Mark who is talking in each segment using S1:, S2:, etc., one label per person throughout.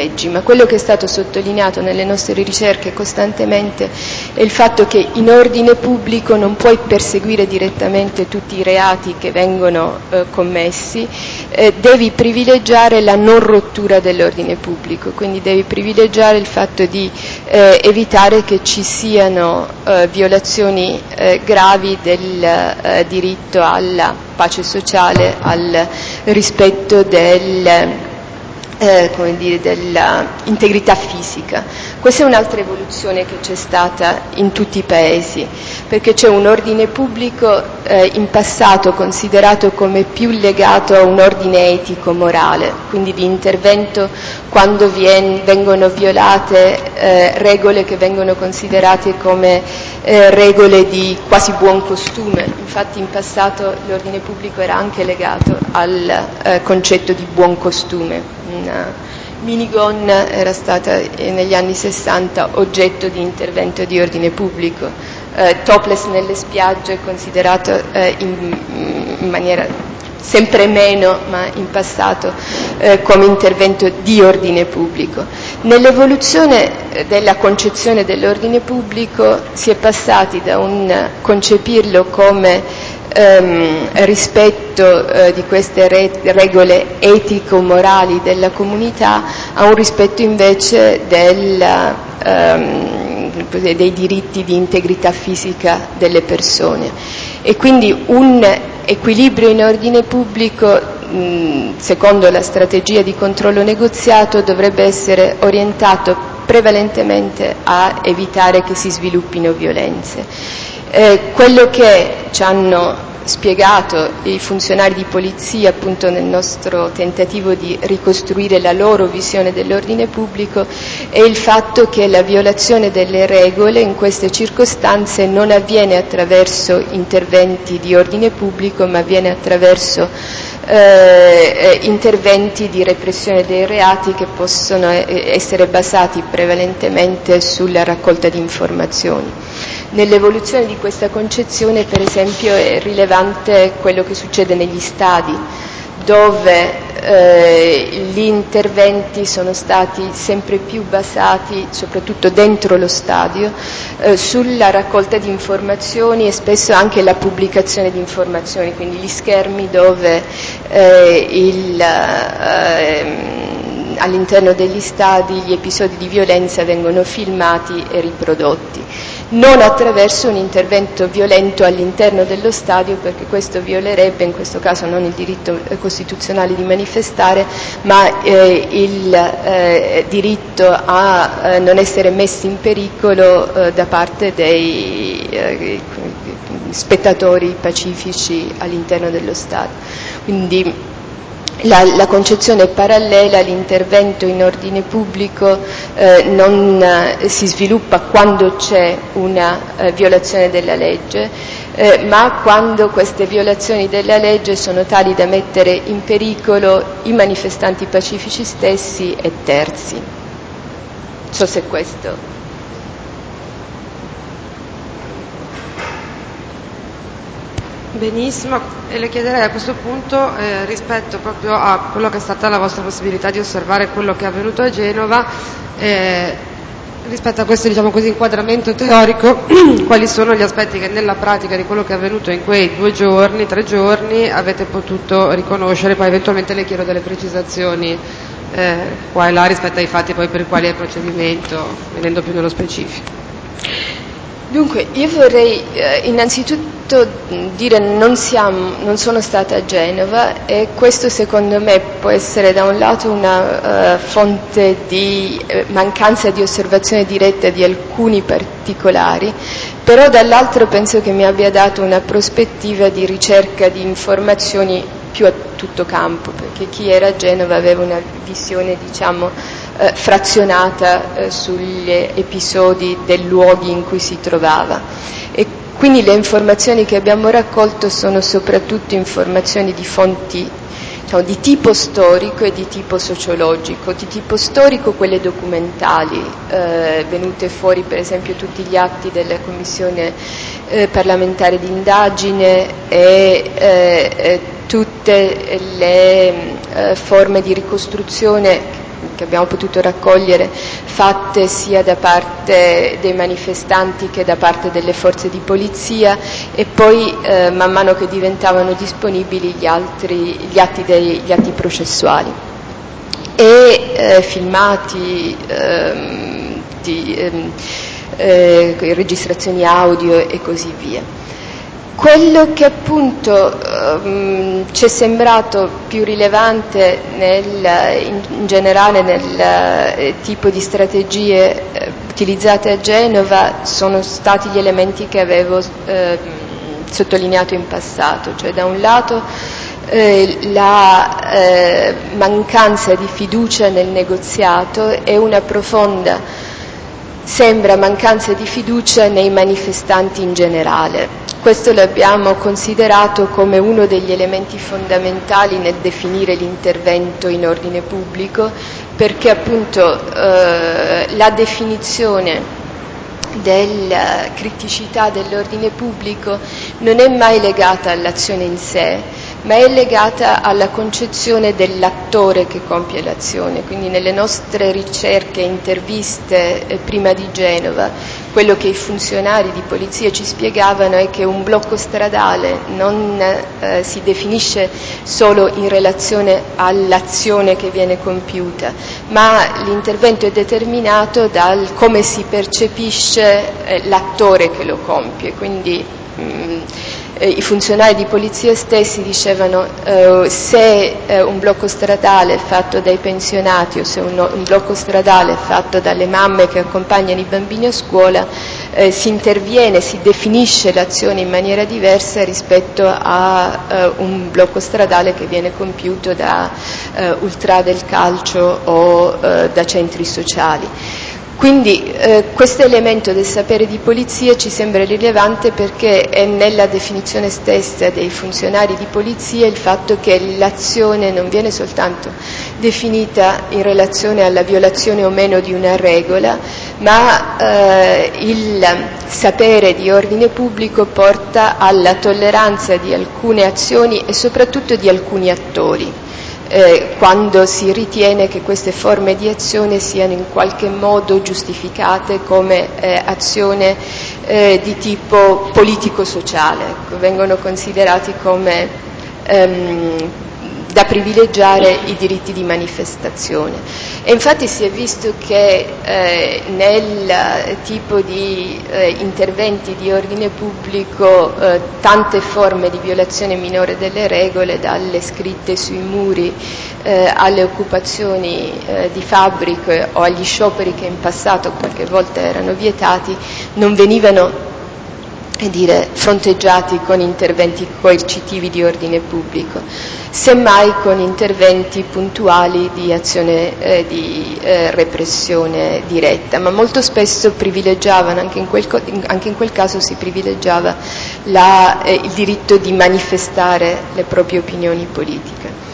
S1: ma quello che è stato sottolineato nelle nostre ricerche costantemente è il fatto che in ordine pubblico non puoi perseguire direttamente tutti i reati che vengono commessi, devi privilegiare la non rottura dell'ordine pubblico, quindi devi privilegiare il fatto di evitare che ci siano violazioni gravi del diritto alla pace sociale, al rispetto dell'integrità fisica. Questa è un'altra evoluzione che c'è stata in tutti i paesi, perché c'è un ordine pubblico in passato considerato come più legato a un ordine etico-morale, quindi di intervento quando vengono violate regole che vengono considerate come regole di quasi buon costume. Infatti in passato l'ordine pubblico era anche legato al concetto di buon costume. Una minigun era stata negli anni 60 oggetto di intervento di ordine pubblico, topless nelle spiagge considerato in maniera sempre meno, ma in passato come intervento di ordine pubblico. Nell'evoluzione della concezione dell'ordine pubblico si è passati da un concepirlo come rispetto di queste regole etico-morali della comunità a un rispetto invece dei diritti di integrità fisica delle persone, e quindi un equilibrio in ordine pubblico secondo la strategia di controllo negoziato dovrebbe essere orientato prevalentemente a evitare che si sviluppino violenze. Quello che ci hanno spiegato i funzionari di polizia appunto nel nostro tentativo di ricostruire la loro visione dell'ordine pubblico è il fatto che la violazione delle regole in queste circostanze non avviene attraverso interventi di ordine pubblico, ma avviene attraverso interventi di repressione dei reati che possono essere basati prevalentemente sulla raccolta di informazioni. Nell'evoluzione di questa concezione, per esempio, è rilevante quello che succede negli stadi, dove gli interventi sono stati sempre più basati, soprattutto dentro lo stadio, sulla raccolta di informazioni e spesso anche la pubblicazione di informazioni, quindi gli schermi dove all'interno degli stadi gli episodi di violenza vengono filmati e riprodotti, non attraverso un intervento violento all'interno dello stadio, perché questo violerebbe in questo caso non il diritto costituzionale di manifestare, ma il diritto a non essere messi in pericolo da parte dei spettatori pacifici all'interno dello stadio. Quindi la concezione è parallela, l'intervento in ordine pubblico non si sviluppa quando c'è una violazione della legge, ma quando queste violazioni della legge sono tali da mettere in pericolo i manifestanti pacifici stessi e terzi. Non so se questo.
S2: Benissimo, e le chiederei a questo punto, rispetto proprio a quello che è stata la vostra possibilità di osservare quello che è avvenuto a Genova, rispetto a questo, diciamo così, inquadramento teorico, quali sono gli aspetti che nella pratica di quello che è avvenuto in quei 2 giorni, 3 giorni, avete potuto riconoscere, poi eventualmente le chiedo delle precisazioni qua e là rispetto ai fatti poi per i quali è il procedimento, venendo più nello specifico.
S1: Dunque, io vorrei innanzitutto dire non sono stata a Genova, e questo secondo me può essere da un lato una fonte di mancanza di osservazione diretta di alcuni particolari, però dall'altro penso che mi abbia dato una prospettiva di ricerca di informazioni più a tutto campo, perché chi era a Genova aveva una visione, diciamo, frazionata sugli episodi dei luoghi in cui si trovava, e quindi le informazioni che abbiamo raccolto sono soprattutto informazioni di fonti, diciamo, di tipo storico e di tipo sociologico. Di tipo storico quelle documentali, venute fuori per esempio tutti gli atti della commissione parlamentare di indagine e tutte le forme di ricostruzione che abbiamo potuto raccogliere, fatte sia da parte dei manifestanti che da parte delle forze di polizia, e poi man mano che diventavano disponibili gli atti processuali e filmati, registrazioni audio e così via. Quello che appunto ci è sembrato più rilevante in generale nel tipo di strategie utilizzate a Genova sono stati gli elementi che avevo sottolineato in passato, cioè da un lato la mancanza di fiducia nel negoziato e una profonda, sembra, mancanza di fiducia nei manifestanti in generale. Questo l'abbiamo considerato come uno degli elementi fondamentali nel definire l'intervento in ordine pubblico, perché appunto la definizione della criticità dell'ordine pubblico non è mai legata all'azione in sé, ma è legata alla concezione dell'attore che compie l'azione. Quindi nelle nostre ricerche e interviste prima di Genova, quello che i funzionari di polizia ci spiegavano è che un blocco stradale non si definisce solo in relazione all'azione che viene compiuta, ma l'intervento è determinato dal come si percepisce l'attore che lo compie. Quindi i funzionari di polizia stessi dicevano se un blocco stradale fatto dai pensionati o se un blocco stradale fatto dalle mamme che accompagnano i bambini a scuola, si interviene, si definisce l'azione in maniera diversa rispetto a un blocco stradale che viene compiuto da ultrà del calcio o da centri sociali. Quindi questo elemento del sapere di polizia ci sembra rilevante perché è nella definizione stessa dei funzionari di polizia il fatto che l'azione non viene soltanto definita in relazione alla violazione o meno di una regola, ma il sapere di ordine pubblico porta alla tolleranza di alcune azioni e soprattutto di alcuni attori. Quando si ritiene che queste forme di azione siano in qualche modo giustificate come azione di tipo politico-sociale, vengono considerati come da privilegiare i diritti di manifestazione. E infatti si è visto che nel tipo di interventi di ordine pubblico tante forme di violazione minore delle regole, dalle scritte sui muri alle occupazioni di fabbriche o agli scioperi che in passato qualche volta erano vietati, non venivano fronteggiati con interventi coercitivi di ordine pubblico, semmai con interventi puntuali di azione di repressione diretta, ma molto spesso privilegiavano, anche in quel caso si privilegiava il diritto di manifestare le proprie opinioni politiche.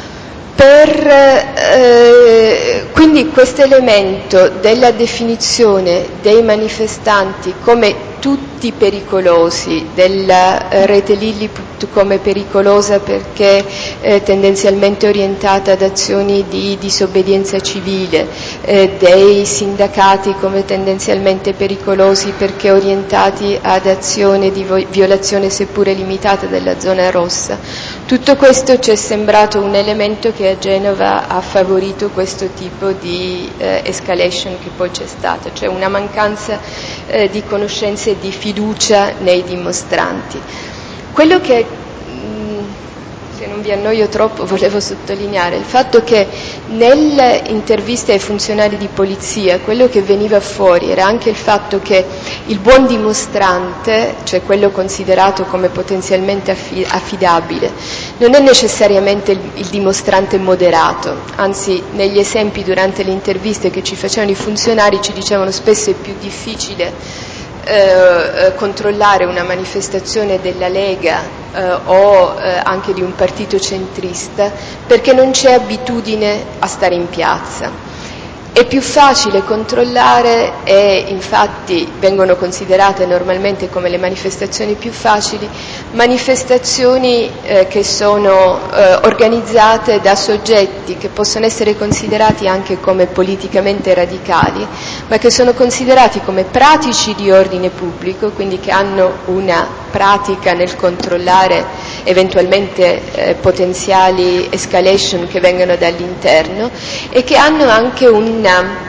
S1: Quindi questo elemento della definizione dei manifestanti come tutti pericolosi, della rete Lilliput come pericolosa perché tendenzialmente orientata ad azioni di disobbedienza civile, dei sindacati come tendenzialmente pericolosi perché orientati ad azioni di violazione seppure limitata della zona rossa. Tutto questo ci è sembrato un elemento che a Genova ha favorito questo tipo di escalation che poi c'è stata, cioè una mancanza di conoscenze e di fiducia nei dimostranti. Quello che, se non vi annoio troppo, volevo sottolineare il fatto che nelle interviste ai funzionari di polizia quello che veniva fuori era anche il fatto che il buon dimostrante, cioè quello considerato come potenzialmente affidabile, non è necessariamente il dimostrante moderato, anzi negli esempi durante le interviste che ci facevano i funzionari ci dicevano spesso è più difficile controllare una manifestazione della Lega o anche di un partito centrista perché non c'è abitudine a stare in piazza. È più facile controllare e infatti vengono considerate normalmente come le manifestazioni più facili manifestazioni che sono organizzate da soggetti che possono essere considerati anche come politicamente radicali, ma che sono considerati come pratici di ordine pubblico, quindi che hanno una pratica nel controllare eventualmente potenziali escalation che vengono dall'interno e che hanno anche una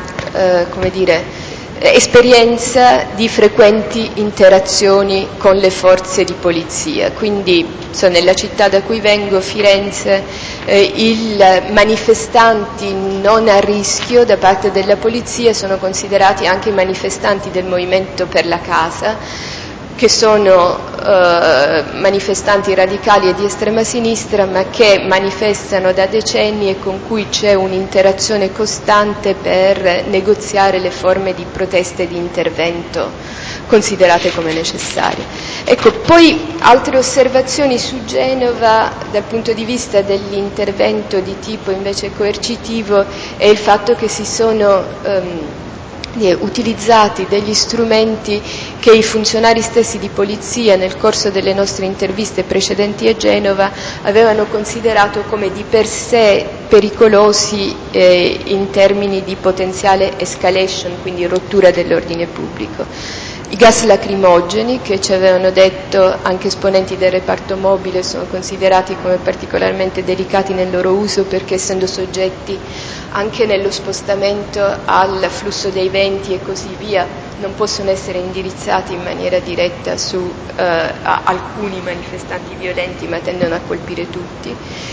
S1: esperienza di frequenti interazioni con le forze di polizia. Quindi nella città da cui vengo, Firenze, i manifestanti non a rischio da parte della polizia sono considerati anche i manifestanti del Movimento per la Casa, che sono manifestanti radicali e di estrema sinistra, ma che manifestano da decenni e con cui c'è un'interazione costante per negoziare le forme di protesta e di intervento considerate come necessarie. Ecco, poi altre osservazioni su Genova dal punto di vista dell'intervento di tipo invece coercitivo è il fatto che si sono utilizzati degli strumenti che i funzionari stessi di polizia nel corso delle nostre interviste precedenti a Genova avevano considerato come di per sé pericolosi in termini di potenziale escalation, quindi rottura dell'ordine pubblico. I gas lacrimogeni, che ci avevano detto anche esponenti del reparto mobile, sono considerati come particolarmente delicati nel loro uso perché essendo soggetti anche nello spostamento al flusso dei venti e così via, non possono essere indirizzati in maniera diretta su alcuni manifestanti violenti, ma tendono a colpire tutti.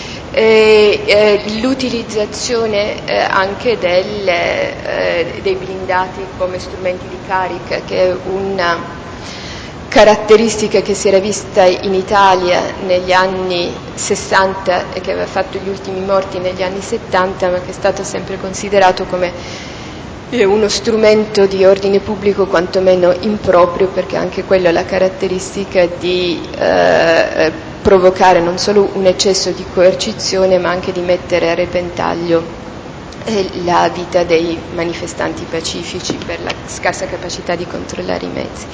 S1: L'utilizzazione anche dei blindati come strumenti di carica, che è una caratteristica che si era vista in Italia negli anni 60 e che aveva fatto gli ultimi morti negli anni 70, ma che è stato sempre considerato come uno strumento di ordine pubblico quantomeno improprio, perché anche quello ha la caratteristica di provocare non solo un eccesso di coercizione, ma anche di mettere a repentaglio la vita dei manifestanti pacifici per la scarsa capacità di controllare i mezzi.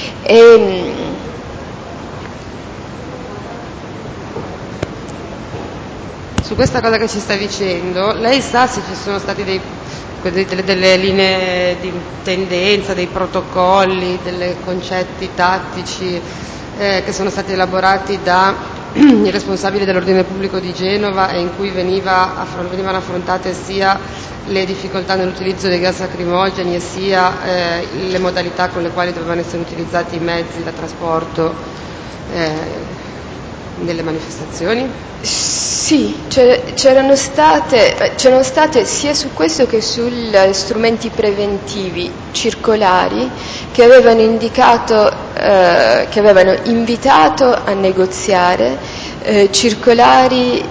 S2: Su questa cosa che ci sta dicendo, lei sa se ci sono stati delle linee di tendenza, dei protocolli, dei concetti tattici che sono stati elaborati dai responsabili dell'ordine pubblico di Genova e in cui venivano affrontate sia le difficoltà nell'utilizzo dei gas lacrimogeni e sia le modalità con le quali dovevano essere utilizzati i mezzi da trasporto nelle manifestazioni?
S1: Sì, c'erano state sia su questo che sugli strumenti preventivi circolari che avevano invitato a negoziare circolari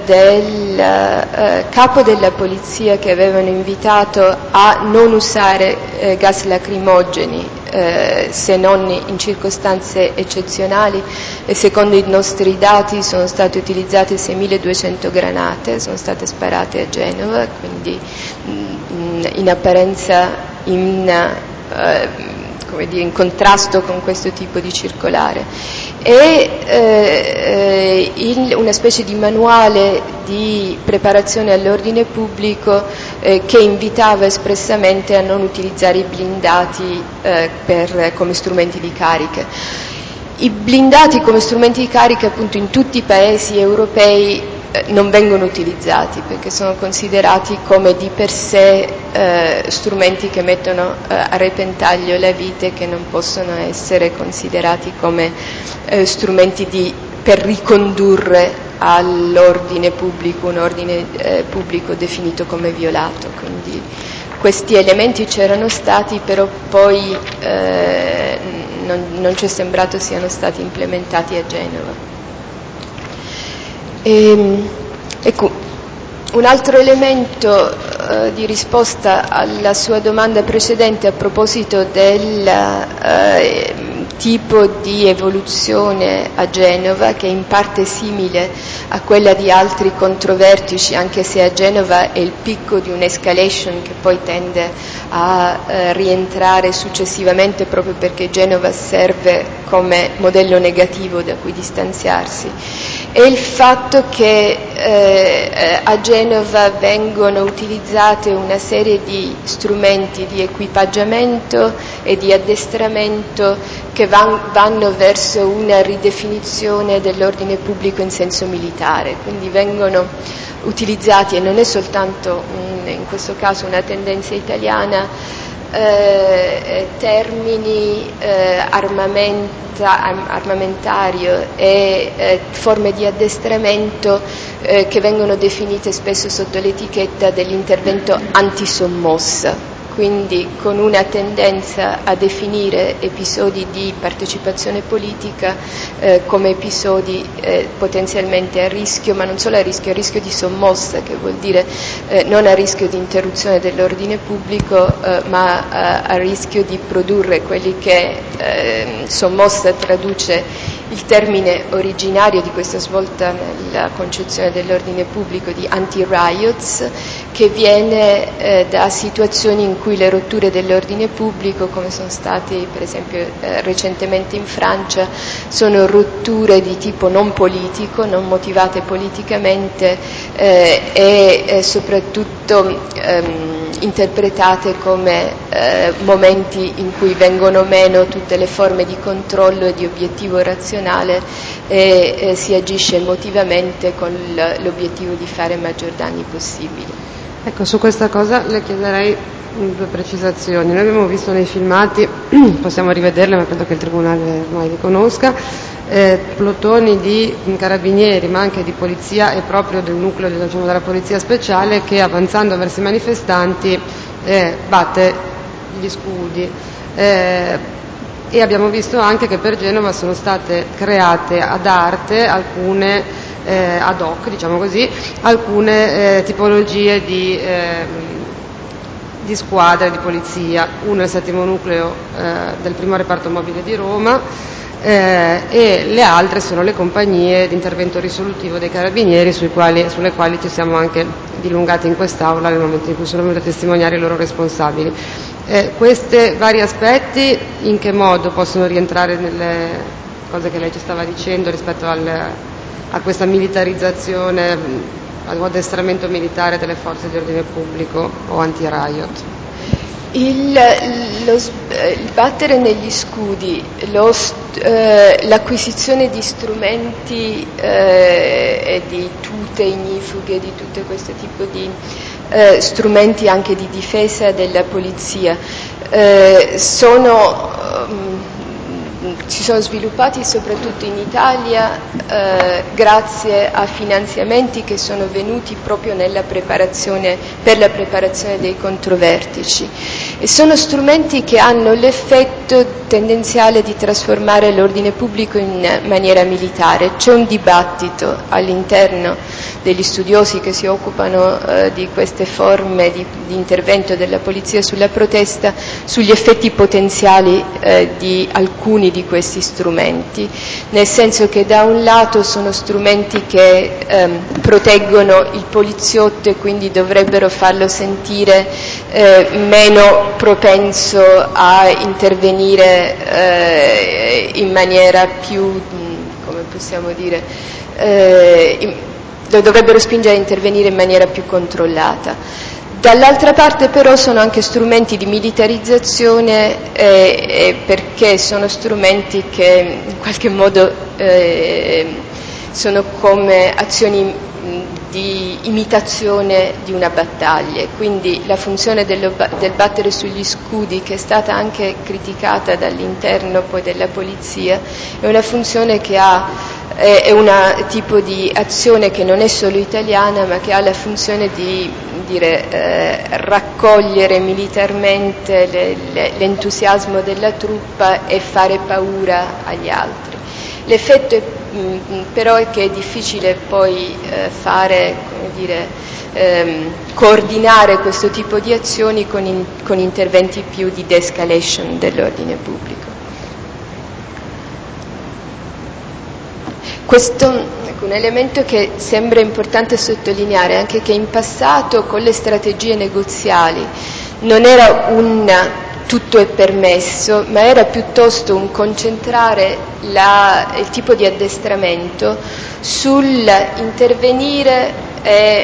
S1: del capo della polizia che avevano invitato a non usare gas lacrimogeni se non in circostanze eccezionali, e secondo i nostri dati sono state utilizzate 6.200 granate, sono state sparate a Genova, quindi in apparenza in contrasto con questo tipo di circolare, e una specie di manuale di preparazione all'ordine pubblico che invitava espressamente a non utilizzare i blindati come strumenti di carica. I blindati come strumenti di carica appunto in tutti i paesi europei non vengono utilizzati perché sono considerati come di per sé strumenti che mettono a repentaglio la vita e che non possono essere considerati come strumenti per ricondurre all'ordine pubblico, un ordine pubblico definito come violato. Quindi questi elementi c'erano stati, però poi non ci è sembrato siano stati implementati a Genova. Ecco, un altro elemento di risposta alla sua domanda precedente a proposito del tipo di evoluzione a Genova, che è in parte simile a quella di altri controvertici, anche se a Genova è il picco di un'escalation che poi tende a rientrare successivamente, proprio perché Genova serve come modello negativo da cui distanziarsi. E il fatto che a Genova vengono utilizzate una serie di strumenti di equipaggiamento e di addestramento che vanno verso una ridefinizione dell'ordine pubblico in senso militare, quindi vengono utilizzati, e non è soltanto in questo caso una tendenza italiana, termini armamentario e forme di addestramento che vengono definite spesso sotto l'etichetta dell'intervento antisommossa, quindi con una tendenza a definire episodi di partecipazione politica come episodi potenzialmente a rischio, ma non solo a rischio di sommossa, che vuol dire non a rischio di interruzione dell'ordine pubblico, ma a rischio di produrre quelli che sommossa traduce il termine originario di questa svolta nella concezione dell'ordine pubblico di anti-riots, che viene da situazioni in cui le rotture dell'ordine pubblico, come sono state per esempio recentemente in Francia, sono rotture di tipo non politico, non motivate politicamente e soprattutto interpretate come momenti in cui vengono meno tutte le forme di controllo e di obiettivo razionale e si agisce emotivamente con l'obiettivo di fare maggior danni possibili.
S2: Ecco, su questa cosa le chiederei 2 precisazioni. Noi abbiamo visto nei filmati, possiamo rivederle, ma credo che il Tribunale ormai li conosca, plotoni di carabinieri, ma anche di polizia e proprio del nucleo della polizia speciale, che avanzando verso i manifestanti batte gli scudi. E abbiamo visto anche che per Genova sono state create ad arte alcune ad hoc, diciamo così, alcune tipologie di squadre di polizia, uno è il 7° nucleo del 1° reparto mobile di Roma e le altre sono le compagnie di intervento risolutivo dei carabinieri sulle quali ci siamo anche dilungati in quest'Aula nel momento in cui sono venuti a testimoniare i loro responsabili. Questi vari aspetti in che modo possono rientrare nelle cose che lei ci stava dicendo rispetto a questa militarizzazione, al addestramento militare delle forze di ordine pubblico o anti-riot?
S1: Il battere negli scudi, l'acquisizione di strumenti e di tute ignifughe, di tutto questo tipo di strumenti anche di difesa della polizia si sono sviluppati soprattutto in Italia grazie a finanziamenti che sono venuti proprio per la preparazione dei controvertici, e sono strumenti che hanno l'effetto tendenziale di trasformare l'ordine pubblico in maniera militare. C'è un dibattito all'interno degli studiosi che si occupano di queste forme di intervento della polizia sulla protesta sugli effetti potenziali di alcuni di questi strumenti, nel senso che da un lato sono strumenti che proteggono il poliziotto e quindi dovrebbero farlo sentire meno propenso a intervenire in maniera più, come possiamo dire, dovrebbero spingere a intervenire in maniera più controllata. Dall'altra parte però sono anche strumenti di militarizzazione perché sono strumenti che in qualche modo sono come azioni di imitazione di una battaglia, quindi la funzione del battere sugli scudi, che è stata anche criticata dall'interno poi della polizia, è una funzione che è un tipo di azione che non è solo italiana, ma che ha la funzione di raccogliere militarmente l'entusiasmo della truppa e fare paura agli altri. L'effetto però è che è difficile poi coordinare questo tipo di azioni con interventi più di de-escalation dell'ordine pubblico. Questo è un elemento che sembra importante sottolineare, anche che in passato con le strategie negoziali non era un tutto è permesso, ma era piuttosto un concentrare il tipo di addestramento sull'intervenire e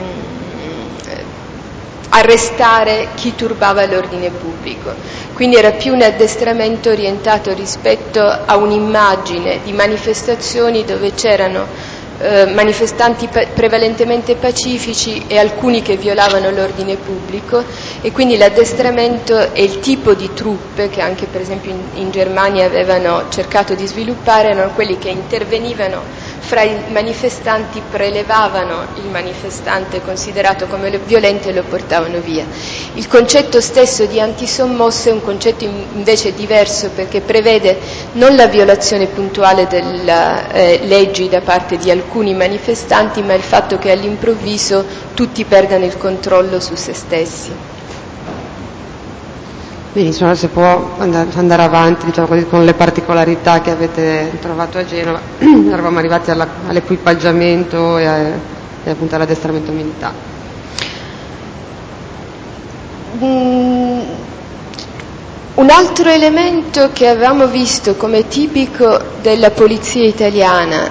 S1: arrestare chi turbava l'ordine pubblico. Quindi era più un addestramento orientato rispetto a un'immagine di manifestazioni dove c'erano manifestanti prevalentemente pacifici e alcuni che violavano l'ordine pubblico, e quindi l'addestramento e il tipo di truppe che anche per esempio in Germania avevano cercato di sviluppare erano quelli che intervenivano fra i manifestanti, prelevavano il manifestante considerato come violento e lo portavano via. Il concetto stesso di antisommosse è un concetto invece diverso, perché prevede non la violazione puntuale delle leggi da parte di alcuni manifestanti, ma il fatto che all'improvviso tutti perdano il controllo su se stessi.
S2: Benissimo, se può andare avanti, diciamo così, con le particolarità che avete trovato a Genova. Eravamo arrivati all'equipaggiamento e appunto all'addestramento militare.
S1: Un altro elemento che avevamo visto come tipico della polizia italiana,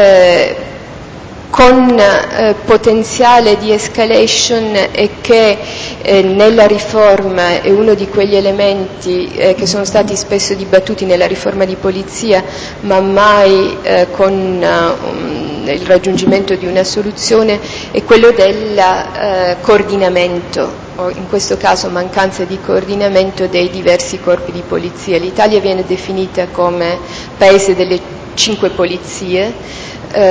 S1: con potenziale di escalation, e che nella riforma è uno di quegli elementi che sono stati spesso dibattuti nella riforma di polizia, ma mai con il raggiungimento di una soluzione, è quello del coordinamento, o in questo caso mancanza di coordinamento dei diversi corpi di polizia. L'Italia viene definita come paese delle 5 polizie.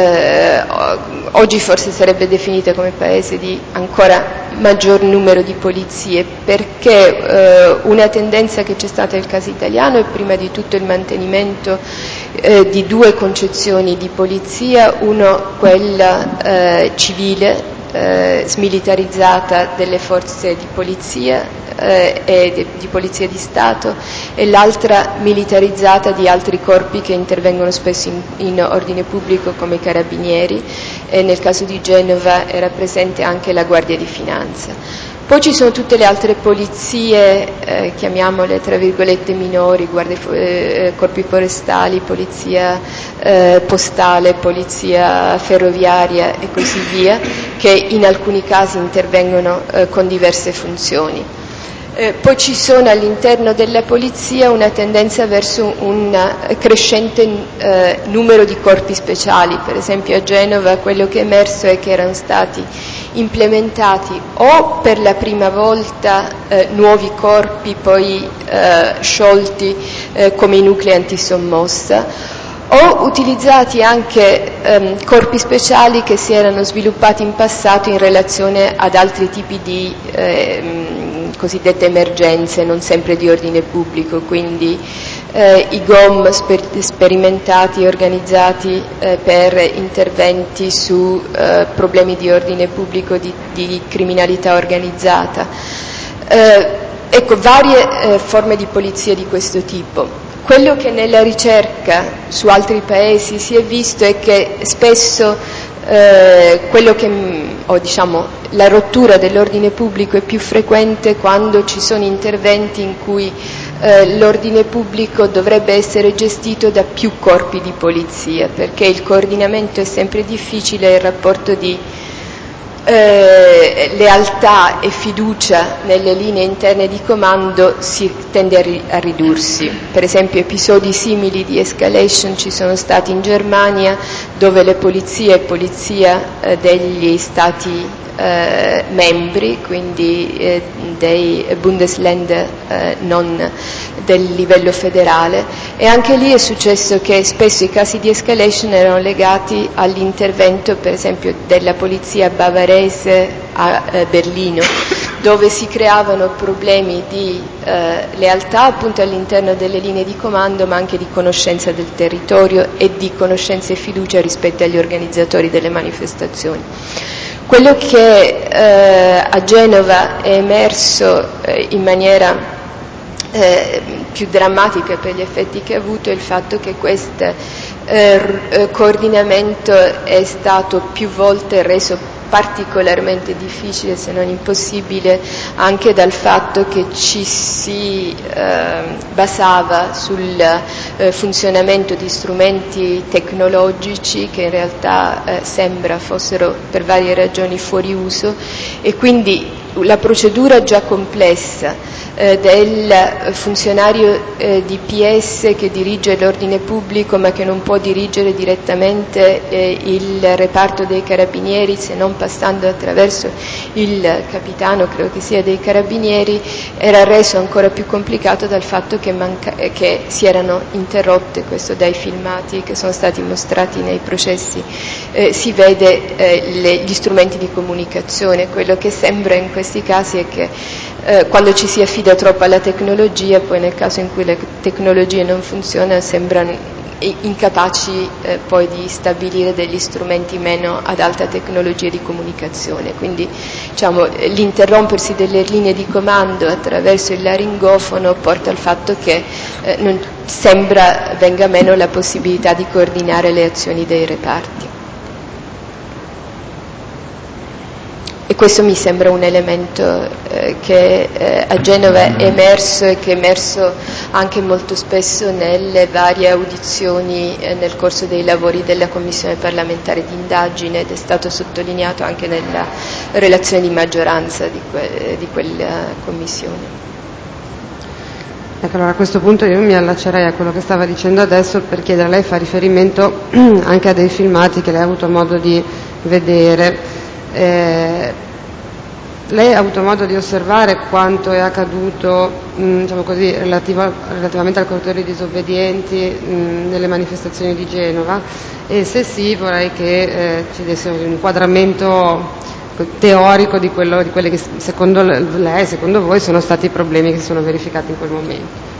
S1: Oggi forse sarebbe definita come paese di ancora maggior numero di polizie, perché una tendenza che c'è stata nel caso italiano è prima di tutto il mantenimento di 2 concezioni di polizia, uno quella civile, smilitarizzata delle forze di polizia e di polizia di Stato, e l'altra militarizzata di altri corpi che intervengono spesso in ordine pubblico come i carabinieri, e nel caso di Genova era presente anche la Guardia di Finanza. Poi ci sono tutte le altre polizie, chiamiamole tra virgolette minori, corpi forestali, polizia postale, polizia ferroviaria e così via, che in alcuni casi intervengono con diverse funzioni. Poi ci sono all'interno della polizia una tendenza verso un crescente numero di corpi speciali. Per esempio a Genova quello che è emerso è che erano stati implementati o per la prima volta nuovi corpi poi sciolti come i nuclei antisommossa, o utilizzati anche corpi speciali che si erano sviluppati in passato in relazione ad altri tipi di cosiddette emergenze, non sempre di ordine pubblico, quindi i GOM sperimentati e organizzati per interventi su problemi di ordine pubblico, di criminalità organizzata. Ecco, varie forme di polizia di questo tipo. Quello che nella ricerca su altri paesi si è visto è che spesso la rottura dell'ordine pubblico è più frequente quando ci sono interventi in cui l'ordine pubblico dovrebbe essere gestito da più corpi di polizia, perché il coordinamento è sempre difficile e il rapporto di lealtà e fiducia nelle linee interne di comando si tende a ridursi. Per esempio episodi simili di escalation ci sono stati in Germania, dove le polizie e polizia degli stati membri, quindi dei Bundesländer, non del livello federale, e anche lì è successo che spesso i casi di escalation erano legati all'intervento per esempio della polizia bavarese a Berlino, dove si creavano problemi di lealtà appunto all'interno delle linee di comando, ma anche di conoscenza del territorio e di conoscenza e fiducia rispetto agli organizzatori delle manifestazioni. Quello che a Genova è emerso in maniera più drammatica per gli effetti che ha avuto è il fatto che queste coordinamento è stato più volte reso particolarmente difficile, se non impossibile, anche dal fatto che ci si basava sul funzionamento di strumenti tecnologici che in realtà sembra fossero per varie ragioni fuori uso, e quindi la procedura già complessa del funzionario di PS che dirige l'ordine pubblico ma che non può dirigere direttamente il reparto dei carabinieri se non passando attraverso il capitano, credo che sia dei carabinieri, era reso ancora più complicato dal fatto che si erano interrotte, questo dai filmati che sono stati mostrati nei processi, si vede gli strumenti di comunicazione. Quello che sembra in questi casi è che quando ci si affida troppo alla tecnologia, poi nel caso in cui le tecnologie non funzionano sembrano incapaci poi di stabilire degli strumenti meno ad alta tecnologia di comunicazione. Quindi diciamo, l'interrompersi delle linee di comando attraverso il laringofono porta al fatto che non sembra venga meno la possibilità di coordinare le azioni dei reparti. E questo mi sembra un elemento che a Genova è emerso e che è emerso anche molto spesso nelle varie audizioni nel corso dei lavori della Commissione parlamentare di indagine, ed è stato sottolineato anche nella relazione di maggioranza di quella Commissione.
S2: Ecco, allora a questo punto io mi allaccerei a quello che stava dicendo adesso per chiedere a lei, fa riferimento anche a dei filmati che lei ha avuto modo di vedere. Lei ha avuto modo di osservare quanto è accaduto, diciamo così, relativamente al corteo dei disobbedienti nelle manifestazioni di Genova, e se sì vorrei che ci desse un inquadramento teorico di quelli che secondo lei, secondo voi, sono stati i problemi che si sono verificati in quel momento.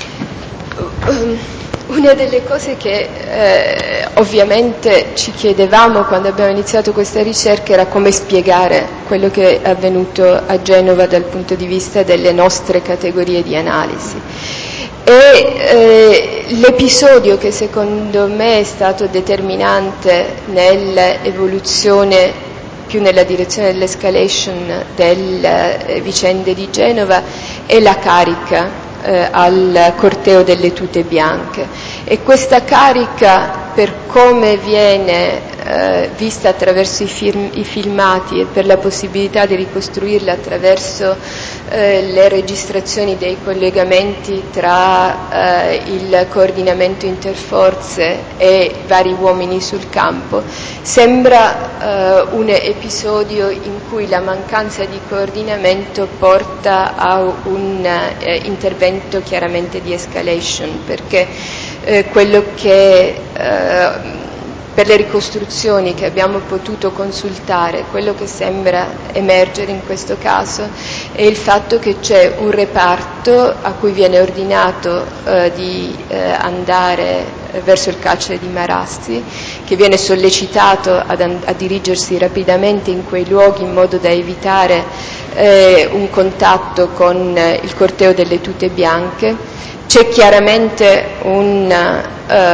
S1: Una delle cose che ovviamente ci chiedevamo quando abbiamo iniziato questa ricerca era come spiegare quello che è avvenuto a Genova dal punto di vista delle nostre categorie di analisi. E l'episodio che secondo me è stato determinante nell'evoluzione, più nella direzione dell'escalation delle vicende di Genova, è la carica al corteo delle tute bianche, e questa carica, per come viene vista attraverso i filmati e per la possibilità di ricostruirla attraverso le registrazioni dei collegamenti tra il coordinamento interforze e vari uomini sul campo, sembra un episodio in cui la mancanza di coordinamento porta a un intervento chiaramente di escalation, perché quello che per le ricostruzioni che abbiamo potuto consultare, quello che sembra emergere in questo caso è il fatto che c'è un reparto a cui viene ordinato di andare verso il carcere di Marassi, che viene sollecitato a dirigersi rapidamente in quei luoghi in modo da evitare un contatto con il corteo delle tute bianche. C'è chiaramente un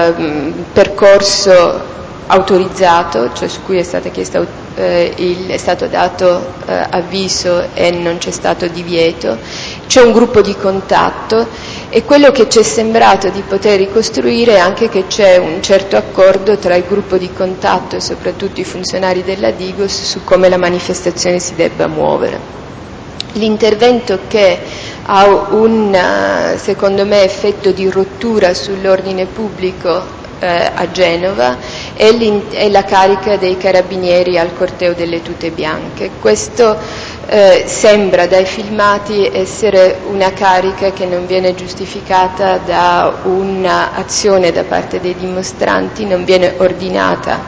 S1: percorso autorizzato, cioè su cui è stata chiesta è stato dato avviso e non c'è stato divieto, c'è un gruppo di contatto, e quello che ci è sembrato di poter ricostruire è anche che c'è un certo accordo tra il gruppo di contatto e soprattutto i funzionari della Digos su come la manifestazione si debba muovere. L'intervento che ha un, secondo me, effetto di rottura sull'ordine pubblico a Genova è la carica dei carabinieri al corteo delle tute bianche. Questo sembra dai filmati essere una carica che non viene giustificata da un'azione da parte dei dimostranti, non viene ordinata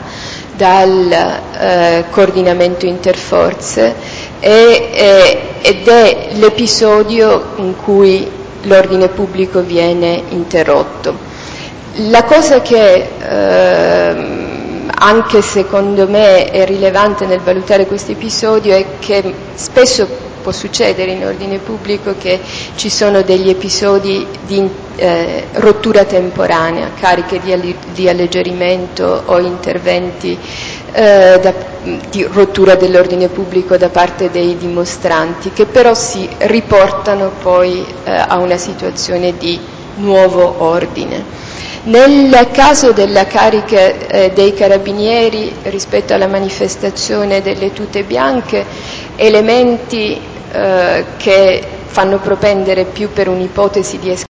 S1: dal coordinamento interforze ed è l'episodio in cui l'ordine pubblico viene interrotto. La cosa che anche secondo me è rilevante nel valutare questo episodio è che spesso può succedere in ordine pubblico che ci sono degli episodi di rottura temporanea, cariche di alleggerimento o interventi di rottura dell'ordine pubblico da parte dei dimostranti, che però si riportano poi a una situazione di nuovo ordine. Nel caso della carica dei carabinieri rispetto alla manifestazione delle tute bianche, elementi che fanno propendere più per un'ipotesi di